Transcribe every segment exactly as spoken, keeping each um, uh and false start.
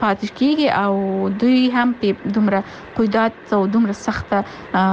پاتې کیږي او دوی هم په دومره قیودات او دومره سخته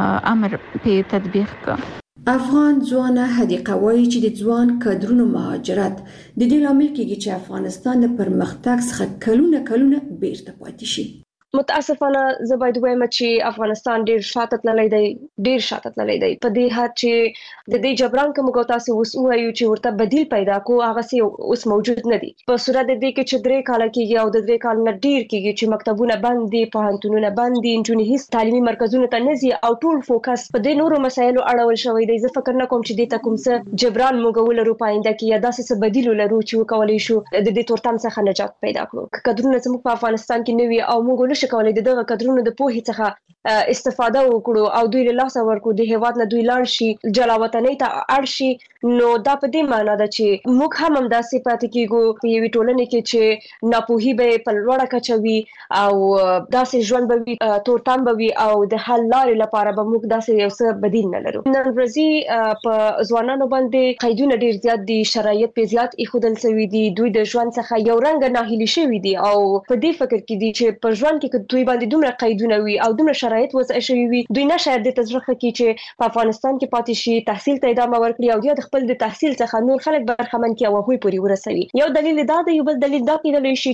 امر په تطبیق کړ. افغان ځوانه حدیقه وایي چې د ځوان کادرونو مهاجرت د دې لامل کېږي چې افغانستان د پرمختګ څخه کلونه کلونه بیرته پاتې شي. متاسفانه زه باید وایم چې افغانستان ډیر شاته تللی دی ډیر شاته تللی دی په دې حد چې د دې جبران کوم تاسو اوس وایو چې ورته بدیل پیدا کو هغه سي اوس موجود نه دي په صورت د دې کې چې درې کال کېږي او د درې کال نه ډیر کېږي چې مکتبونه بند دي پوهنتونونه بند دي انټونی هیڅ تعلیمي مرکزونه ته نه ځي او ټول فوکس په دې نورو مسایلو اړول شوی دی. زه فکر نه کوم چې دې ته کوم څه جبران موږ ولرو پاینده کې یا داسې څه بدیل ولرو چې وکولای شو د دې تورتم څخه نجات پیدا کړو. کډرونه زموږ په افغانستان کې نوي او موږ نشو کولای دغه کډرونو د پوهې څخه استفاده وکړو او دوی له لاسه ورکړو د هیواد نه دوی لاړ شي جلا وطنۍ ته اړ شي. نو دا په دې معنی ده چې موږ هم همداسې پاتې کېږو په یوې ټولنې کې چې ناپوهي به په لوړه کچه وي او داسې ژوند به وي تورتم به وي او د حل لارې لپاره به موږ داسې یو څه بدیل نه لرو. نن ورځې په ځوانانو باندې قیدونه ډیر زیات دي شرایط په زیات ایښودل شوي دي دوی د ژوند څخه یو رنګ ناهیلي شوي دي او په دې فکر کې دي چې په ژوند کې دوی باندې دومره قیدونه وي او دومره شرایط وضع شوي وي دوی نه شاید د تجربه کې چې په افغانستان کې پاتې شي تحصیل ته ادامه ورکړي او د خپل د تحصیل څخه نور خلک برخمن کړي او هغوی پورې ورسوي. یو دلیل دا دی یو بل دلیل دا کېدلی شي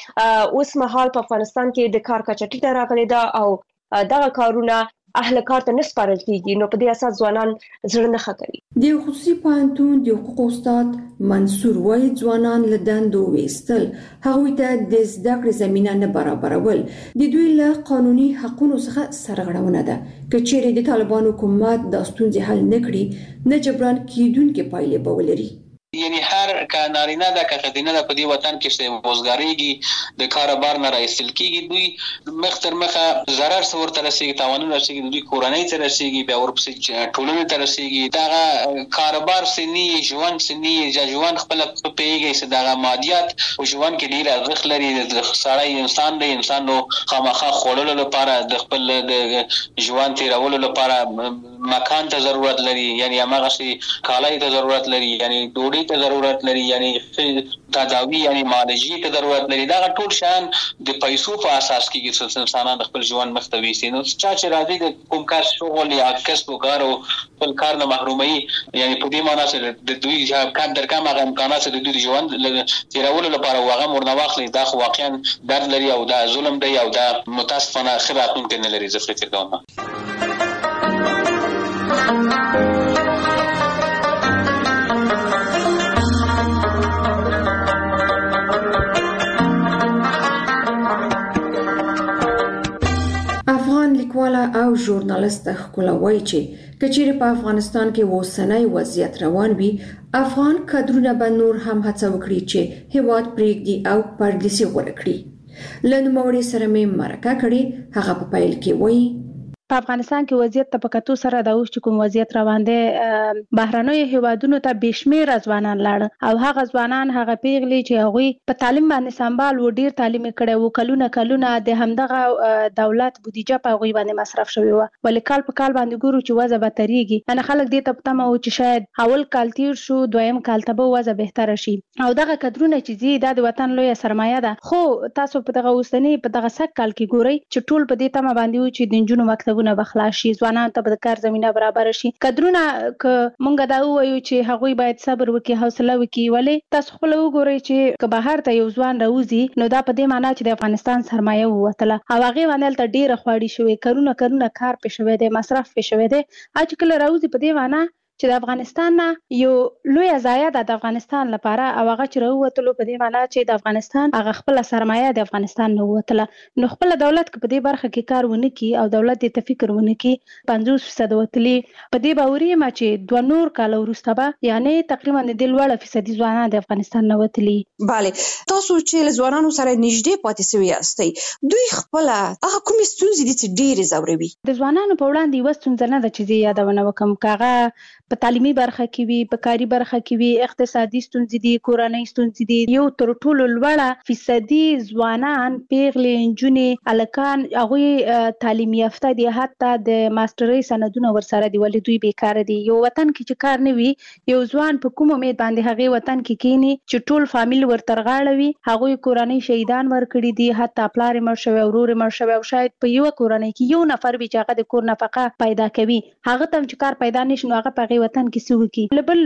چې اوس مهال په افغانستان کې د کار کچه ټیټه راغلې ده او دغه کارونه اهل کار ته نه سپارل کېږي نو په دې اساس ځوانان زړه نه ښه کوي. د خصوصي پوهنتون د حقوقو استاد منصور وایي ځوانان له دندو ویستل هغوی ته د زده کړې زمینه نه برابرول د دوی له قانوني حقونو څخه سرغړونه ده. که چیرې د طالبانو حکومت دا ستونزې حل نه کړي نه جبران کېدونکې پایلې به ولري. یعنی هر که نارینه ده که ښځینه ده په دې وطن کې چې وزګارېږي د کاره بار نه راایستل کېږي دوی مخ تر مخه ضرر څه ورته رسېږي تاوانونه رسېږي د دوی کورنۍ ته رسېږي بیا ورپسې ټولنې ته رسېږي دغه کاروبار څه نه ژوند څه نه ژوند خپله پوهېږي چې دغه مادیات په ژوند کې ډېر ارزښت لري. سړی انسان دی انسان نو خامخا خوړلو لپاره د خپل د ژوند تېرولو لپاره مکان ته ضرورت لري یعنی هماغسې کالای ته ضرورت لري یعنی ډوډۍ ته ضرورت لري یعنی تداوی یعنی معالجې ته ضرورت لري. دا ټول شیان د پیسو په اساس کېږي چې انسانان خپل ژوند مخ ته ویسي. نو چا چې راځي د کوم کار شغل یا کسب و کار او خپل کار نه محروموي یعنی په دې معنی چې د دوی کم در کم هغه امکانات چې د دوی د ژوند تېرولو لپاره هغه ورنه واخلي دا خو واقعا درد لري او دا ظلم دی او دا متاسفانه ښه راتلونکی نه لري. زه فکر کوم لیکواله او ژورنالیسته ښکلا وایي چې که چیرې په افغانستان کې اوسنی وضعیت روان وي افغان کادرونه به نور هم هڅه وکړي چې هیواد پرېږدي او پردیسي غوره کړي. له نوموړي سره مې مرکه کړې هغه په پیل کې وایي په افغانستان کې وضعیت ته په کتو سره د اوس چې کوم وضعیت روان دی بهرنیو هیوادونو ته بشمیره ځوانان لاړ او هغه ځوانان هغه پیغلي چې هغوی په تعلیم باندې سمبال و ډیر تعلیم کړي وو کلونه کلونه د همدغه دولت بودیجه په هغوی باندې مصرف شوی و ولې کال په کال باندې ګورو چې وضع بدتریږي انا خلک دې ته تمه و چې شاید اول کال تیر شو دویم کال ته به وضع بهتره شي او دغه کډرونه چې زی د وطن لوی سرمایه ده خو تاسو په دغه اوسنی په دغه سک کال کې ګورئ چې ټول په دې تمه باندې و چې د جنونو مکتب بخلا شي ځوانان ته د کار زمينه برابر شي کډرونه ک مونږ دا وایو چې هغوی باید صبر وکړي حوصله وکړي ولې تاسو خپل وګورئ چې که بهر ته یو ځوان راوځي نو دا په دې معنی چې د افغانستان سرمایه ووتله او هغه باندې ته ډیره خواړی شوی کارونه کارونه کار پې شوی دی مصرف پې شوی دی اج کله راوځي په دې معنی چې د افغانستان نه یو لوی ځای ده د افغانستان لپاره او هغه چې راووتلو په دې معنی چې د افغانستان هغه خپل سرمایه د افغانستان نه ووتله نو خپل دولت په دې برخه کې کار ونه کی او دولت دې تفکر ونه کی پنځوس فیصد وتلی په دې باوري ما چې دوه نور کال وروسته به یعنی تقریبا د لوړ فیصدي ځوانان د افغانستان نه وتلی. bale تاسو چې ځوانانو سره نږدې پاتې شوي یاستئ دوی خپل هغه کوم ستونزې دي چې ډېرې ځوروي د ځوانانو په وړاندې یو ستونزه نه ده چې زه یادونه وکم کاغه په تعلیمي برخه کې وي، په کاري برخه کې وي، اقتصادي ستونزې دي، کورنۍ ستونزې دي. یو تر ټولو لوړه فیصدي ځوانان پیغلې نجونې هلکان هغوی تعلیم یافته دي، حتی د ماسترۍ سندونه ورسره دي، ولې دوی بیکاره دي. یو وطن کې چې کار نه وي، یو ځوان په کوم امید باندې هغې وطن کې کینی چې ټول فامیل ورته غاړه وي. هغوی کورنۍ شهیدان ورکړي دي، حتی پلار یې مړ شوی، ورور یې مړ شوی، او شاید په یوه کورنۍ کې یو نفر وي چې هغه د کور نفقه پیدا کوي. هغه ته هم چې کار پیدا نشي، نو هغه په هغې وطن کې څه وکړي؟ له بل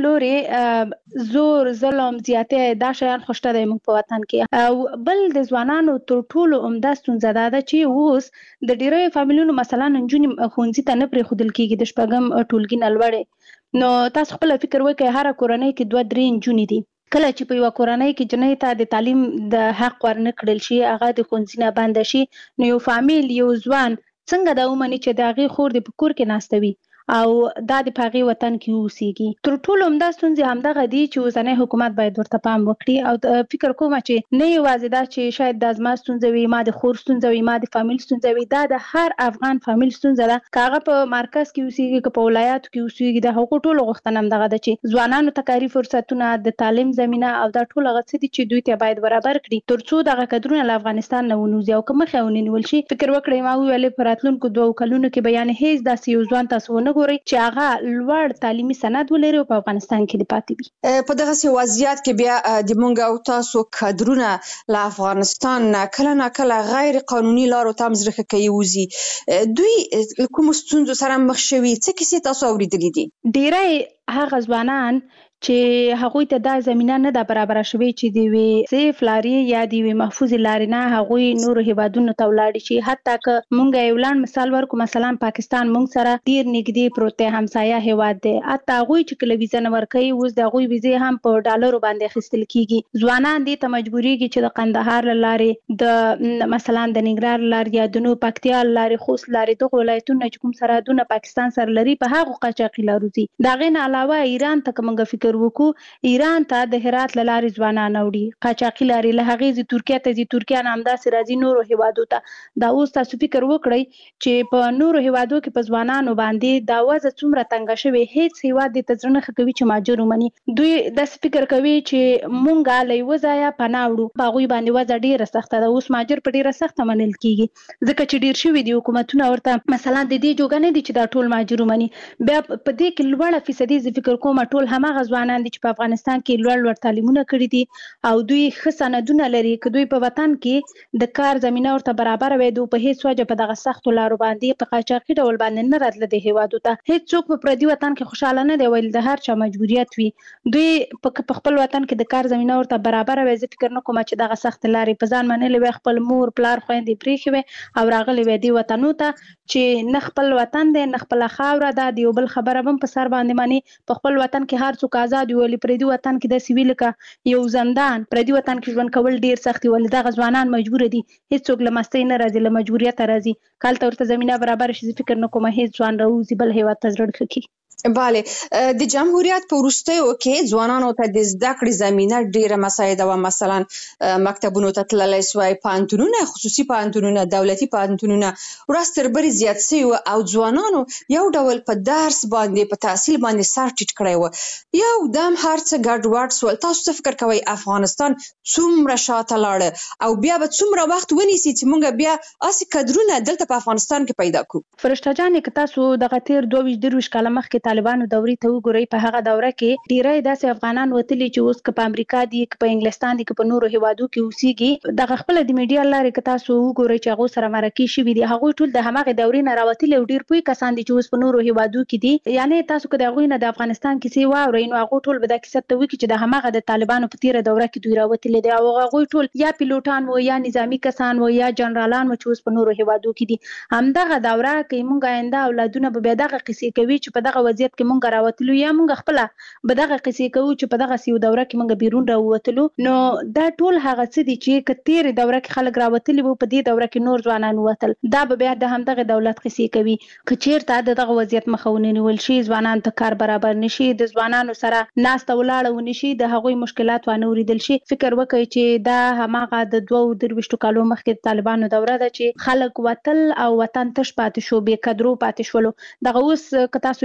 لورې زور، ظلم، زیاتۍ، دا شیان خو شته دی موږ په وطن کې. او بل د ځوانانو تر ټولو عمده ستونزه دا ده چې اوس د ډېرو فامیلونو مثلا نجونې ښوونځي ته نه پرېښودل کېږي، د شپږم ټولګي نه لوړې. نو تاسو خپل فکر وکړئ، هره کورنۍ کې دوه درې نجونې دي. کله چې په یوه کورنۍ کې جنۍ ته د تعلیم د حق ورنه کړل شي، هغه د ښوونځي نه بنده شي، نو یو فامیل، یو ځوان څنګه دا ومني چې د هغې خور دې په کور کې ناسته وي او دا د په هغې وطن کې اوسېږي؟ تر ټولو عمده ستونزې همدغه دي چې اوسنی حکومت باید ورته پام وکړي. او فکر کومه چې نه یوازې دا چې شاید دا زما ستونزه وي، ما د خور ستونزه وي، ما د فامیل ستونزه وي، دا د هر افغان فامیل ستونزه ده، که هغه په مرکز کې اوسېږي که په ولایاتو کې اوسېږي. د هغو ټولو غوښتنه همدغه ده چې ځوانانو ته کاري فرصتونه، د تعلیم زمینه او دا ټول هغه څه دي چې دوی ته باید برابر کړي، تر څو دغه کدرونه له افغانستان نه ونوځي او که مخې ونیول شي. فکر وکړئ، ما وویلې په راتلونکو دوو کلونو کې به یعنې هېڅ داسې یو ځوان تاسو ونه ګورئ چې هغه لوړ تعلیمي سند ولري او په افغانستان کې دې پاتې وي. په دغسې وضعیت کې بیا د موږ او تاسو کادرونه له افغانستان نه کله ناکله غیر قانوني لارو ته هم زړه کوي وځي. دوی کومو ستونزو سره مخ شوي؟ څه کیسې تاسو اورېدلې دي؟ ډېری هغه ځوانان چې هغوی ته دا زمینه نه ده برابره شوې چې د یوې سیف لارې یا د یوې محفوظې لارې نه هغوی نورو هیوادونو ته ولاړې شي. حتی که موږ یو لنډ مثال ورکړو، مثلا پاکستان موږ سره ډېر نږدې پروت دی، همسایه هیواد دی. حتی هغوی چې کله ویزه نه ورکوي، اوس د هغوی ویزې هم په ډالرو باندې اخیستل کېږي. ځوانان دې ته مجبورېږي چې د قندهار له لارې، د مثلا د ننګرهار له لارې یا د نو پکتیا له لارې، خوست له لارې، دغو ولایتونو چې کوم سرحدونه پاکستان سره لري، په هغو قاچاقي لارو ځي. د هغې نه علاوه ایران ته که موږ فکر وکړو، ایران ته د هرات له لارې ځوانان اوړي، قاچاقي لارې، له هغې ځي ترکیه ته ځي، ترکیه نه همداسې راځي نورو هیوادو ته. دا اوس تاسو فکر وکړئ چې په نورو هیوادو کې په ځوانانو باندې دا وضع څومره تنګه شوې. هېڅ هیواد دې ته زړه نه ښه کوي چې مهاجر ومني. دوی داسې فکر کوي چې موږ له یوه ځایه پناه وړو، په هغوی باندې وضع ډېره سخته ده. اوس مهاجر په ډېره سخته منل کېږي، ځکه چې ډېر شوي دي حکومتونه ورته مثلا د دې جوګه نه دي چې دا ټول مهاجر ومني. بیا په دې کې لوړه فیصدي زه فکر کوم ټول هماغه ځوانان دي چې په افغانستان کې لوړ لوړ تعلیمونه کړي دي او دوی ښه سندونه لري. که دوی په وطن کې د کار زمینه ورته برابره وي، دوی په هېڅ وجه په دغه سختو لارو باندې په قاچاقي ډول باندې نه راتله دې هیوادو ته. هېڅوک په پردي وطن کې خوشحاله نه دی، ویل د هر چا مجبوریت وي. دوی په خپل وطن کې د کار زمینه ورته برابره وي، زه فکر نه کوم چې دغه سختې لارې په ځان منلې وي، خپل مور پلار خویندې پرېښې وي او راغلې وي دې وطنو ته چې نه خپل وطن دی نه خپله خاوره ده. د یو بل خبره هم په سر باندې مني. په خپل وطن کې هر څوک آزاد وي، ولې پردي وطن کې داسې وي لکه یو زندان. پردي وطن کې ژوند کول ډېر سخت دي، ولې دغه ځوانان مجبوره دي. هېڅوک له مستۍ نه راځي، له مجبوریته راځي. که هلته ورته زمینه برابره شي، زه فکر نه کوم هېڅ ځوان راوځي بل هېواد ته زړه ښه کړي. بله، د جمهوریت په وروستیو کې ځوانانو ته د زده کړې زمینه ډېره مساعده وه. مثلا مکتبونو ته تللی سوای، پوهنتونونه، خصوصي پوهنتونونه، دولتي پوهنتونونه ورځ تر بلې زیات سوي وو او ځوانانو یو ډول په درس باندې، په تحصیل باندې سر ټیټ کړی و. یو دم هر څه ګډوډ سول. تاسو څه فکر کوئ افغانستان څومره شاته لاړه او بیا به څومره وخت ونیسي چې موږ بیا هسې کدرونه دلته په افغانستان کې پیدا کړو؟ فرشته جانې، که تاسو دغه تېر دوه ویشت درویشت کاله مخکې طالبانو دورې ته وګورئ، په هغه دوره کې ډېری داسې افغانان وتلي چې اوس که په امریکا دي، که په انګلستان دي، که په نورو هیوادو کې اوسېږي. دغه خپله د میډیا لارې که تاسو وګورئ چې هغو سره مرکې شوي دي، هغوی ټول د هماغې دورې نه راوتلي او ډېر پوه کسان دي چې اوس په نورو هیوادو کې دي. یعنې تاسو که د هغوی نه د افغانستان کیسې واورئ، نو هغوی ټول به دا کیسه ته وکړي چې د هماغه د طالبانو په تېره دوره کې دوی راوتلي دي، او هغوی ټول یا پیلوټان وو یا نظامي کسان وو یا جنرالان وو چې اوس په نورو هیوادو کې دي. همدغه دوره کې موږ آینده اولادونه به بیا دغه قیسې کوي چې په دغه وضعیت کې موږ راوتلو، یا موږ خپله به دغه قیسې کوو چې په دغه یو دوره کې موږ بیرون راووتلو. نو دا ټول هغه څه دي چې که تېرې دوره کې خلک راوتلي وو، په دې دوره کې نور ځوانان ووتل، دا به بیا د همدغه دولت قیسې کوي. که چېرته د دغه وضعیت مخه ونیول شي، ځوانانو ته کار برابر نه شي، د ځوانانو سره ناسته ولاړه ونه شي، د هغوی مشکلات وانه اورېدل شي، فکر وکړئ چې دا هماغه د دوو درویشتو کالو مخکې د طالبانو دوره ده چې خلک وتل او وطن تش پاتې شو، بې قدرو پاتې شولو. دغه اوس که تاسو ادارو ته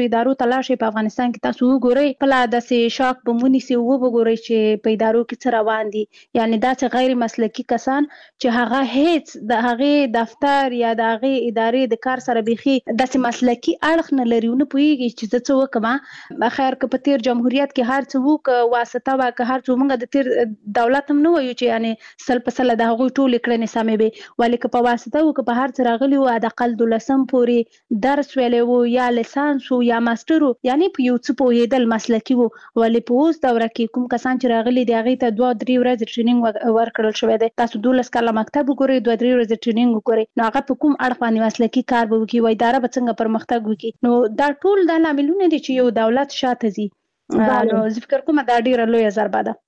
لاړ شئ په افغانستان کې تاسو وګورئ خپله داسې شاک به ونیسي وګورئ چې په ادارو کې څه روان دي، یعنې داسې غیر مسلکي کسان چې هغه هیڅ د هغې دفتر یا د هغې ادارې د کار سره بیخي داسې مسلکي اړخ نه لري، ونه پوهېږي چې زه څه وکړم. خیر که په تېر جمهوریت کې هر څه وو که واسطه وه که هر څه موږ د تېر دولت هم نه وایو چې یعنې سل په سله د هغوی ټولې کړنې سمې وې، ولې که په واسطه وو که په هر څه راغلي وو حداقل دولسم پورې درس ویلی وو یا لیسانس وو یا ماسټر وو، یعنې په یو څه پوهېدل مسلکي وو. ولې په اوس دوره کې کوم کسان چې راغلي دي هغې ته دوه درې ورځې ټریننګ ورکړل شوی دی. تاسو دولس کاله مکتب وګورئ، دوه درې ورځې ټریننګ وګورئ، نو هغه په کوم اړخ باندې مسلکي کار به وکړي، اداره به څنګه پرمختګ وکړي. نو دا ټول دا لاملونه دي چې یو دولت شاته ځي. نو زه فکر کوم دا ډیره لویه ضربه ده.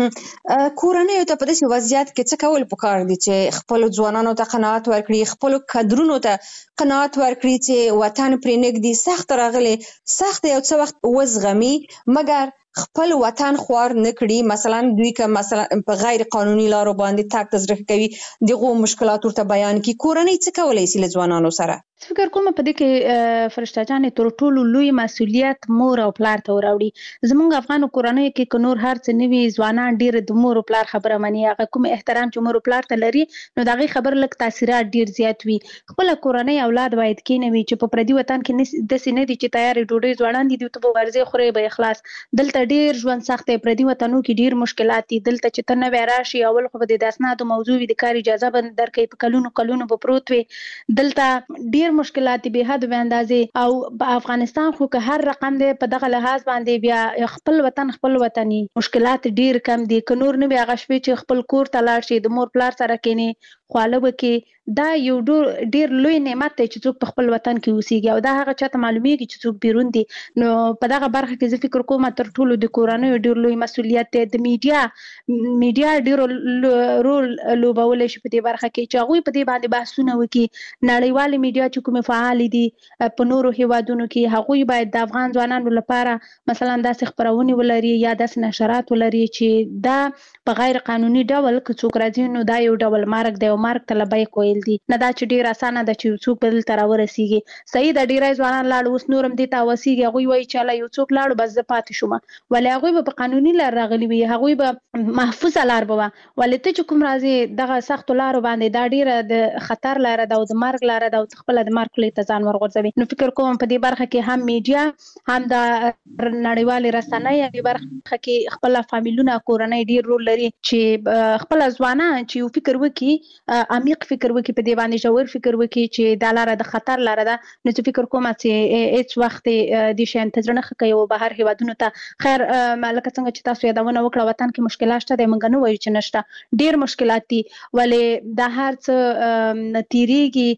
کورنیو ته په داسې وضعیت کې څه کول پکار دي چې خپلو ځوانانو ته قناعت ورکړي، خپلو کدرونو ته قناعت ورکړي چې وطن پرې نږدې سخت راغلی، سخت یو څه وخت وزغمي مګر خپل وطن خوار نه کړي. مثلا دوی که مثلا په غیر قانوني لارو باندې تګ تزریق کوي دغه مشکلات ورته بیان کړي. کورنۍ څه کولی شي له ځوانانو سره؟ فکر کوم په دې کې فرشته جانې تر ټولو لوی مسؤلیت مور او پلار ته وراوړي. زموږ افغانو کورنیو کې که نور هر څه نه وي ځوانان ډېر د مور او پلار خبره مني، هغه کوم احترام چې مور او پلار ته لري نو د هغې خبر لږ تاثیرات ډېر زیات وي. خپله کورنۍ اولاد باید کېنوي چې په پردي وطن کې داسې نه دي چې تیارې ډوډۍ ځوانان دي دوی ته به ورځې خورې به اخلاص. دلته ډېر ژوند سخت دی، پردي وطنو کې ډېر مشکلات دي. دلته چې ته نوی راشي اول خو به د اسنادو موضوع وي، د کار اجازه به درکوي، په کلونو کلونو به پروت وي. دلته ډېر مشکلات دي بې حد به اندازې، او په افغانستان خو که هر رقم دی په دغه لحاظ باندې بیا خپل وطن خپل وطني مشکلات ډېر کم دي. که نور نه وي هغه شپې چې خپل کور ته لاړ شي د مور پلار سره کښېني خواله وکړي، دا یو ډېر لوی نعمت دی چې څوک په خپل وطن کې اوسېږي، او دا هغه چاته معلومیږي چې څوک بیرون دي. نو په دغه برخه کې زه فکر کوم تر ټولو د کورنیو ډېر لوی مسؤلیت دی. د میډیا میډیا ډېر رول لوبولی شي په دې برخه کې چې هغوی په دې باندې بحثونه وکړي. نړیوالې میډیا چې کومې فعالې دي په نورو هیوادونو کې هغوی باید د افغان ځوانانو لپاره مثلا داسې خپرونې ولري یا داسې نشرات ولري چې دا په غیر قانوني ډول که څوک راځي نو دا یو ډول مرګ دی او مرګ ته لبیک ویل دي. نه دا چې ډېر اسانه ده چې څوک به دلته راورسېږي. صحیح ده ډېری ځوانان لاړو اوس نور هم دې ته وسېږي، هغوی وایي چې هله یو څوک لاړو بس زه پاتې شوم، ولې هغوی به په قانوني لار راغلي وي، هغوی به محفوظه لار به وه. ولې ته چې کوم راځې دغه سختو لارو باندې دا ډېره د خطر لاره ده او د مرګ لاره ده او ته خپله د مرګ خولې ته ځان ورغورځوي. نو فکر کوم په دې برخه کې هم میډیا هم د نړیوالې رسنۍ په برخه کې خپله فامیلونه کورنۍ ډېر رول لري چې خپله ځوانان چې یو فکر وکړي، عمیق فکر وکړي، په دې باندې ژور فکر وکړي چې دا لاره د خطر لاره ده. نو زه فکر کوم چې هېڅ وخت دې شیانو ته زړه نه ښه کوي او بهر هېوادونو ته خیر لکه څنګه چې تاسو یادونه وکړه وطن کې مشکلات شته دی، موږ نه وایو چې نشته، ډېر مشکلات دي، ولې دا هر څه تېرېږي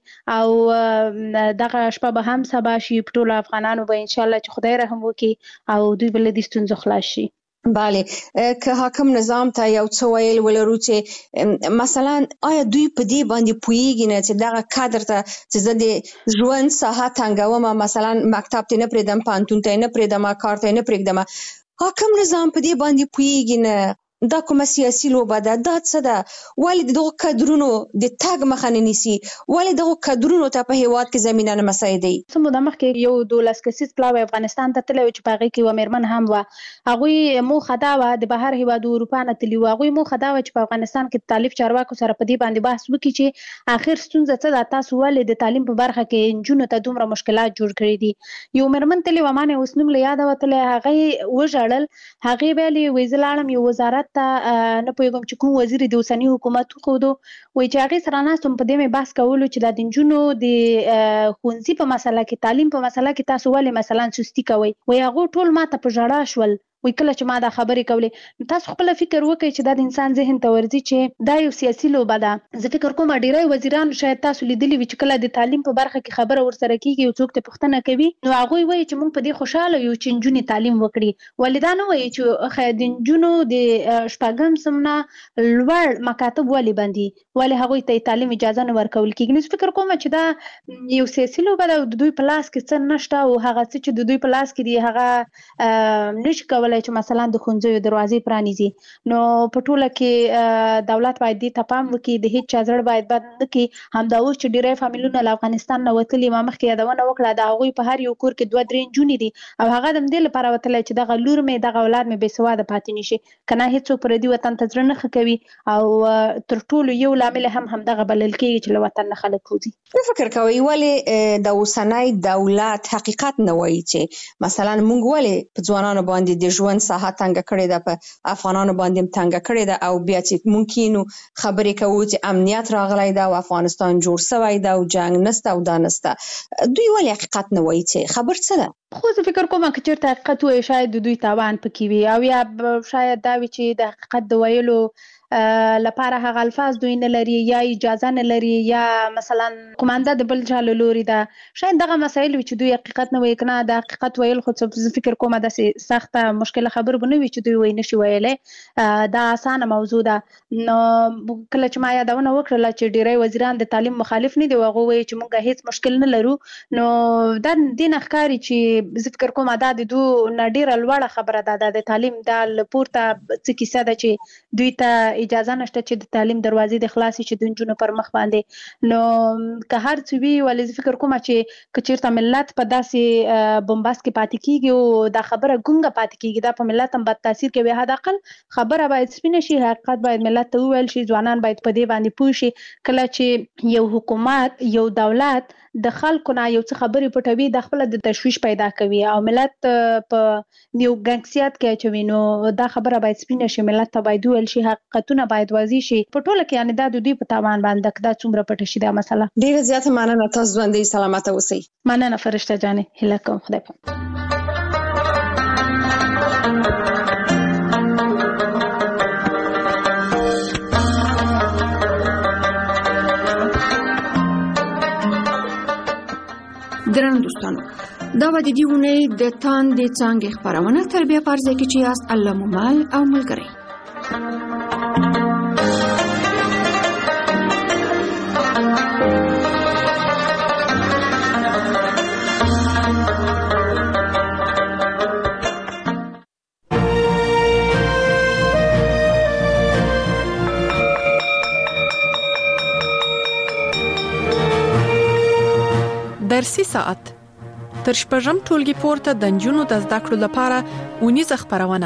او دغه شپه به هم سبا شي په ټولو افغانانو به انشاءالله چې خدای رحم وکړي او دوی به له دې ستونزو خلاص شي. بله، که حاکم نظام ته یو څه ویل ولرو چې مثلا آیا دوی په دې باندې پوهېږي نه چې دغه کادر ته چې زه د ژوند ساحه تنګوم، مثلا مکتب ته نه پرېږدم، پوهنتون ته نه پرېږدم، کار ته نه پرېږدم، حاکم نظام په دې باندې پوهېږي نه دا کومه سیاسي لوبه ده، دا څه ده؟ ولې د دغو کدرونو د تګ مخه نه نیسي؟ ولې دغو کدرونو ته په هېواد کې زمینه نه مساعدوي؟ څه موده مخکې یو دولس کسیز پلاوی افغانستان ته تللی و چې په هغې کې یوه مېرمن هم وه. هغوی موخه دا وه د بهر هېوادو اروپا نه تللي وو، هغوی موخه دا وه چې په افغانستان کې د تعلیم چارواکو سره په دې باندې بحث وکړي چې آخر ستونزه څه ده، تاسو ولې د تعلیم په برخه کې نجونو ته دومره مشکلات جوړ کړي دي. یو مېرمن تللې وه، ما نه اوس نوم له یاده وتلی، هغې وژړل، هغې ویلې وایي زه لاړم یو وزارت ته نه پوهېږم چې کوم وزیر د اوسني حکومت وښودو، وایي چې هغې سره ناست وم په دې مې بحث کولو چې دا د نجونو د ښوونځي په مسله کې تعلیم په مسله کې تاسو ولې مثلا سستي کوئ، وایي هغوی ټول ما ته په ژړا شول. وایي کله چې ما دا خبرې کولې نو تاسو خپله فکر وکړئ چې دا د انسان ذهن ته ورځي چې دا یو سیاسي لوبه ده. زه فکر کوم ډېری وزیران شاید تاسو لیدلي وي چې کله د تعلیم په برخه کې خبره ورسره کېږي یو څوک ته پوښتنه کوي نو هغوی وایي چې موږ په دې خوشحاله یو چې نجونې تعلیم وکړي، ولې دا نه وایي چې خیر د نجونو د شپږم صنف نه لوړ مکاتب ولې بندي، ولې هغوی ته تعلیم اجازه نه ورکول کېږي. نو زه فکر کوم چې دا یو سیاسي لوبه ده او د دوی په لاس کې څه نشته او هغه څه چې د دوی په لاس کې دي هغه نشي کولی کولای چې مثلا د ښوونځیو دروازې پرانیزي. نو په ټوله کې دولت باید دې ته پام وکړي، د هیڅ چا زړه باید بد نه کړي. همدا اوس چې ډېری فامیلونه له افغانستان نه وتلي، ما مخکې یادونه وکړه د هغوی په هر یو کور کې دوه درې نجونې دي او هغه د همدې لپاره وتلی چې دغه لور مې دغه اولاد مې بې سواده پاتې نه شي. که نه هېڅوک پردي وطن ته زړه نه ښه کوي او تر ټولو یو لامل هم همدغه بلل کېږي چې له وطن نه خلک وځي. څه فکر کوئ ولې د اوسنی دولت حقیقت نه وایي چې مثلا موږ ولې په ځوانانو باندې د ژوند ساحه تنګه کړې ده، په افغانانو باندې هم تنګه کړې ده او بیا چې ممکن خبرې کوو چې امنیت راغلی ده او افغانستان جوړ شوی ده او جنگ نسته او دا نسته، دوی ولې حقیقت نه وایي چې خبر څه ده؟ خو زه فکر کوم که چېرته حقیقت وایي شاید د دوی تاوان پکې وي او یا شاید دا وي چې د حقیقت د ویلو لپاره هغه الفاظ دوی نه لري یا اجازه نه لري یا مثلا قومانده د بل چا له لوري ده. شاید دغه مسایل وي چې دوی حقیقت نه وایي. که نه د حقیقت ویل خو زه فکر کوم داسې سخته مشکله خبره به نه وي چې دوی وایي نشي ویلی. دا اسانه موضوع ده. نو کله چې ما یادونه وکړله چې ډېری وزیران د تعلیم مخالف نه دي او هغوی وایي چې موږ هیڅ مشکل نه لرو، نو دا دې نه ښکاري چې زه فکر کوم دا د دوی نه ډېره لوړه خبره ده. دا د تعلیم دا له پورته څه کیسه ده چې دوی ته اجازه نشته چې د تعلیم دروازې د خلاصې چې د نجونو پر مخ باندې. نو که هر څه وي ولې زه فکر کوم چې که چېرته ملت په داسې بمباست کې پاتې کېږي او دا خبره ګونګه پاتې کېږي، دا په ملت هم بد تاثیر کوي. حداقل خبره باید سپینه شي، حقیقت باید ملت ته وویل شي، ځوانان باید په دې باندې پوه شي. کله چې یو حکومت یو دولت د خلکو نه یو څه خبرې پټوي، د خپله د تشویش پیدا کوي او ملت په یو ګنګسیات کې اچوي، نو دا خبره باید سپینه شي، ملت ته باید وویل شي، حقیقتونه باید واضح شي. په ټوله کې یعنې دا د دوی په تاوان باندې دا څومره پټه شي دا مسله. ډېره زیاته مننه، تاسو ژوندۍ سلامته اوسئ. مننه فرشته جانې، هیله کوم خدای پاک. درنو دوستانو، دا به د دې اونۍ د تاندې څانګې خپرونه تربیه په ارزه کې چې یاست الله مو مل او ملګری. درسي ساعت تر شپږم ټولګي پورته د نجونو د زده کړو لپاره اونیزه خپرونه.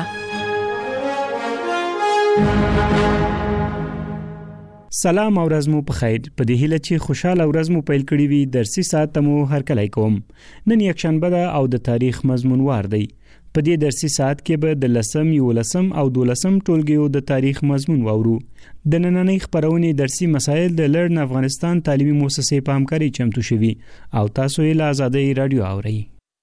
سلام او ورځ مو په خیر. په دې هیله چې خوشاله ورځ مو پیل کړی وي. درسي ساعت مو هر کله کوم. نن یک شنبه ده او د تاریخ مضمون وار دی. په دې درسي ساعت کې به د لسم، یولسم او دولسم ټولګیو د تاریخ مضمون واورو. د نننۍ خبرونې درسي مسایل د لرن افغانستان تعلیمي مؤسسې په همکاري چمتو شوي او تاسو یې له آزادۍ رادیو اورئ.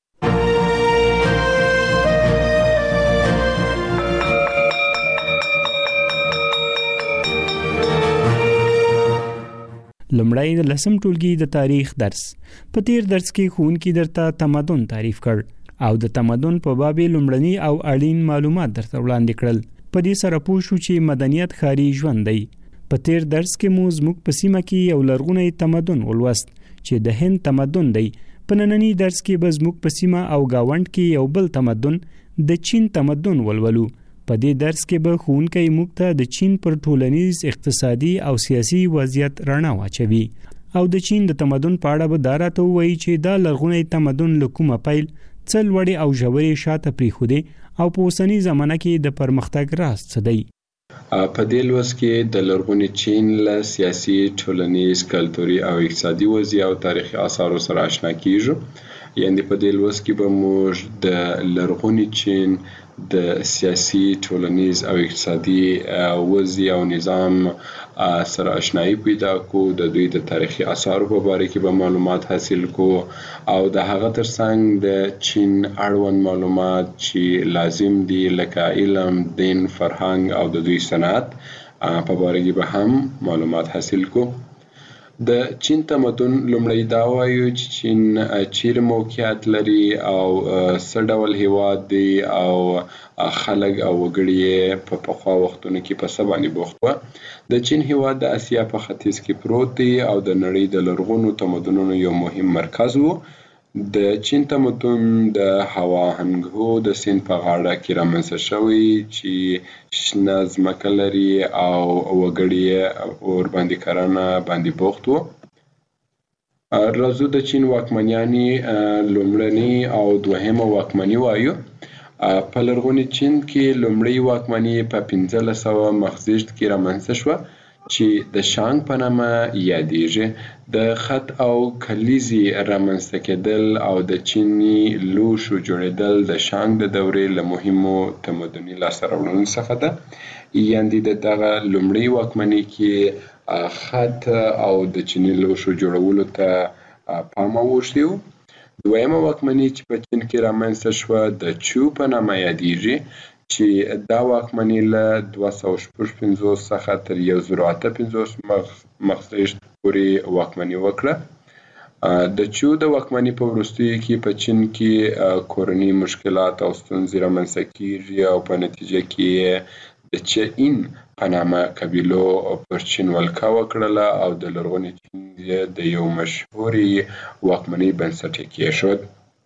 لمړی د لسم ټولګي د تاریخ درس. په تیر درس کې ښوونکي درته تمدن تعریف کړ او د تمدن په باب لومړني او اړین معلومات درته وړاندې کړل. په دې سره پوه شو چې مدنیت ښاري ژوند دی. په تیر درس کې مو زموږ په سیمه کې یو لرغونی تمدن ولوست چې د هند تمدن دی. په ننني درس کې به زموږ په سیمه او گاوند کې یو بل تمدن د چین تمدن ولولو. په دې درس کې به ښوونکی موږ ته د چین پر ټولنیز، اقتصادي او سیاسي وضعیت رڼا واچوي او د چین د تمدن په اړه به دا راته ووایي چې دا لرغونی تمدن له کومه پیل څه لوړې او ژورې شاته پرېښودې او په اوسني زمانه کې د پرمختګ راز څه دی. په دې لوست کې د لرغوني چین له سیاسي، ټولنیز، کلتوري او اقتصادي وضعیت او تاریخي آثارو سره آشنا کیږو. یعنې په دې لوست کې به موږ د لرغوني چین د سیاسي، ټولنیز او اقتصادي وضعیت او نظام سره آشنایی پیدا کو، د دوی د تاریخي آثارو په باره کې به معلومات حاصل کو او د هغه ترڅنګ د چین اړوند معلومات چې لازم دي لکه علم، دین، فرهنګ او د دوی صنعت په باره کې به هم معلومات حاصل کو. د چین تمدن لومړی دا وایو چې چین چیرې موقعیت لري او څه ډول هیواد دی او خلک او وګړي په پخوا وختونو کې په څه باندې بوخت وو. د چین هیواد د اسیا په ختیځ کې پروت دی او د نړۍ د لرغونو تمدنونو یو مهم مرکز وو. د چین تمدن د هوا هنګهو د سیند په غاړه کې رامنځته شوی چې شنه ځمکه لري او وګړي اور باندې کرنه باندې بوخت وو. راځو د چین واکمنیانې لومړنۍ او دوهمه واکمني وایو. په لرغوني چین کې لومړۍ واکمني په پنځلس سوه مخزېږد کې رامنځته شوه چې د شانګ په نامه یادېږي. د خط او کلیزې رامنځته کېدل او د چیني لوښو جوړېدل د شانګ د دورې له مهمو تمدني لاسته راوړنو څخه ده. یعنې د دغه لومړۍ واکمنۍ کې خط او د چیني لوښو جوړولو ته پام اوښتی و. دویمه واکمني چې په چین کې رامنځته شوه د چو په نامه یادېږي چې دا واکمني له دوه سوه شپږ پنځوس څخه تر یو زر اته پنځوس مخزېږد پورې واکمني وکړه. د چو د واکمني په وروستیو کې په چین کې کورني مشکلات او ستونزې رامنځته کیږي او په نتیجه کې د چین په نامه قبیلو پر چین ولکه وکړله او د لرغوني چین د یو مشهورې واکمنۍ بنسټ یې کېښود.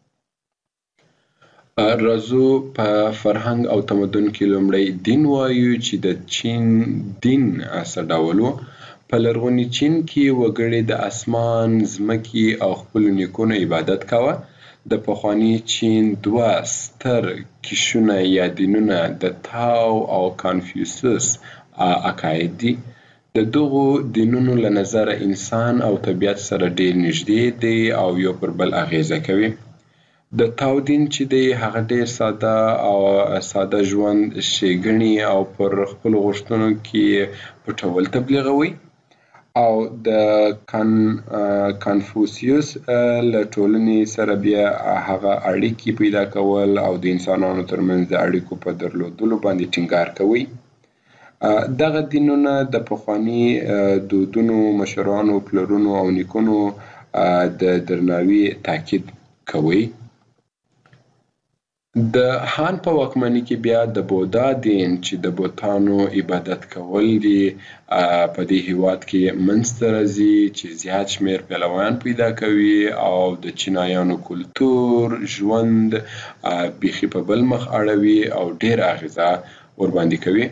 راځو په فرهنګ او تمدن کې لومړی دین وایو چې د چین دین څه ډول و. په لرغوني چین کې وګړي د اسمان، ځمکې او خپلو نیکونو عبادت کاوه. د پخواني چین دوه ستر کشونه یا دینونه د تاو او کانفیوسس عقاید دي. د دغو دینونو له نظره انسان او طبیعت سره ډېر نږدې دی او یو پر بل اغیزه کوي. د تاو دین چې دی هغه ډېر ساده او ساده ژوند ښېګڼې او پر خپلو غوښتنو کې پټول تبلیغوي او د کان کانفوسیوس له ټولنې سره بیا هغه اړیکې پیدا کول او د انسانانو ترمنځ د اړیکو په درلودلو باندې ټینګار کوي. دغه دینونه د پخواني دودونو، مشرانو، پلرونو او نیکونو د درناوي تاکید کوي. د هان په واکمنۍ کې بیا د بودا دین چې د بوتانو عبادت کول دي په دې هیواد کې منځته راځي چې زیات شمېر پلویان پیدا کوي او د چینایانو کلتور، ژوند بیخي په بل مخ اړوي او ډېر اغیزه ورباندې کوي.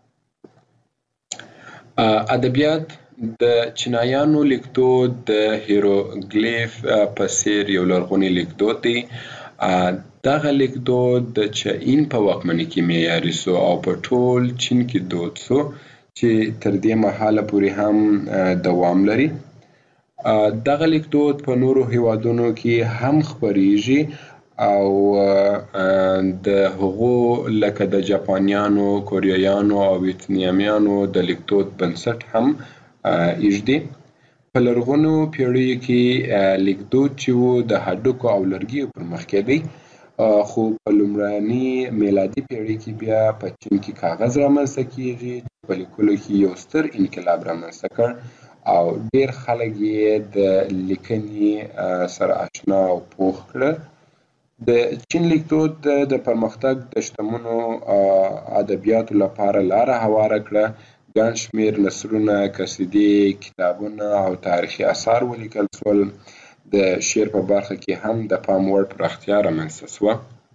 ادبیات د چینایانو لیکدود د هیروګلیف په څېر یو لرغونی لیکدود دی. دغه لیکدود د چین په واکمنۍ کې معیاري سو او په ټول چین کې دود سو چې تر دې مهاله پورې هم دوام لري. دغه لیکدود په نورو هیوادونو کې هم خپریږي او د هغو لکه د جاپانیانو، کوریایانو او ویتنامیانو د لیکدود بنسټ هم ایږدي. په لرغونو پیړیو کې لیکدود چې و د هډوکو او لرګیو پر مخ کېدی، خو په لومړني میلادي پیړۍ کې بیا په چین کې کاغذ رامنځته کیږي چې په لیکلو کې یو ستر انقلاب رامنځته کړ او ډېر خلک یې د لیکنې سره آشنا او پوه کړل. د چین لیکدود د پرمختګ د شتمنو ادبیاتو لپاره لاره هواره کړه. ګڼ شمېر نثرونه، قصیدې، کتابونه او تاریخي اثار ولیکل شول. د شعر په برخه کې هم د پام وړ پراختیا رامنځته شوه.